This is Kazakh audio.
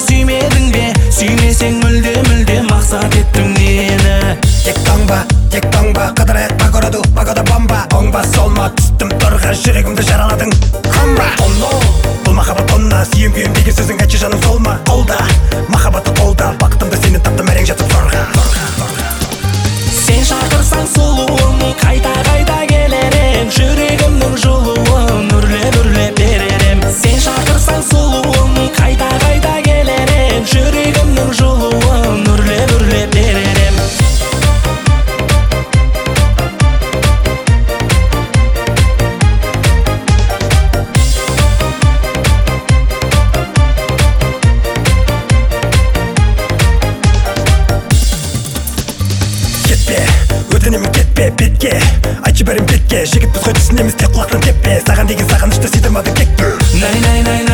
сүймедің бе? Сүймесең мүлде мақсат еттің нені? Тек таңба, қыдырайық пагороду, пагода бомба. Оңба солма, түстім торға, жүрегімді жараладың. Комба, оно, бұл махаббат онна. Сүйем күйем деген сөзің айтшы жаным солма. Қолда, махаббатты қолда, бақытымды сені таптым әрең жатып зорға. Сен шақырсаң сұлуым, қайта келерем. Жүрегімнің жылуын үрле беререм. Сен шақырсаң сұлуым, қайта келерем. Жүрегімнің жылуын үрле беререм. Өтінемін кетпе бетке, айтшы бәрін бетке. Жігітпіз ғой түсінеміз тек құлақтан теппе. Саған деген сағынышты сыйдырмадың кекпе. Най